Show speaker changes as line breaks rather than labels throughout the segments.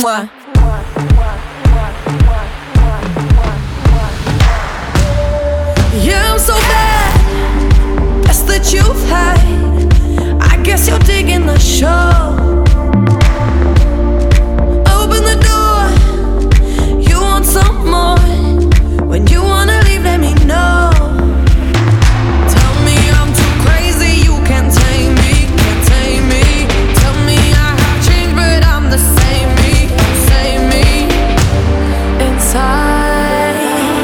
Mwah. Yeah, I'm so bad. That's that you've had. I guess you're digging the show. Open the door. You want some more. When you wanna leave, let me know. Tell me I'm too crazy, you can't tame me, can't tame me. Tell me I have changed, but I'm the same me, same me inside.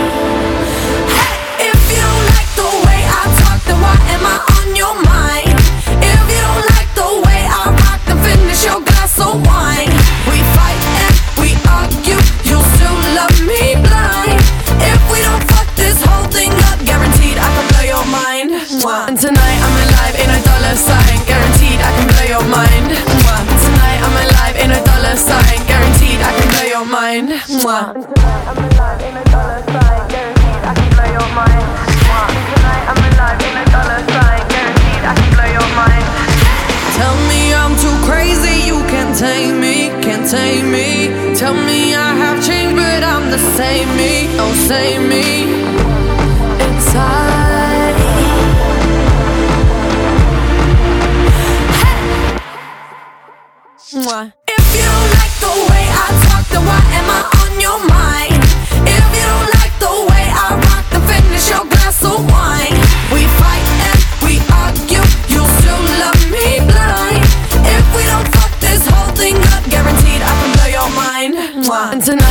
Hey, if you don't like the way I talk, then why am I on your mind? If you don't like the way I rock, then finish your glass of wine. We fight and we argue, you'll still love me blind. If we don't fuck this whole thing up, guaranteed I can blow your mind. And tonight I'm alive, ain't a dollar sign. Guaranteed I can blow your mind. Tonight I'm alive, ain't a dollar sign. Guaranteed I can blow your mind. Tonight I'm alive, ain't a dollar sign. Guaranteed I can blow your mind. Tonight I'm alive, ain't a dollar sign. Guaranteed I can blow your mind. Tell me I'm too crazy, you can't tame me, can't tame me. Tell me I have changed, but I'm the same me, oh same me inside. Hey. If you don't like the way I talk, then why am I on your mind? If you don't like the way I rock, then finish your glass of wine. We fight and we argue, you'll still love me blind. If we don't fuck this whole thing up, guaranteed I can blow your mind. And tonight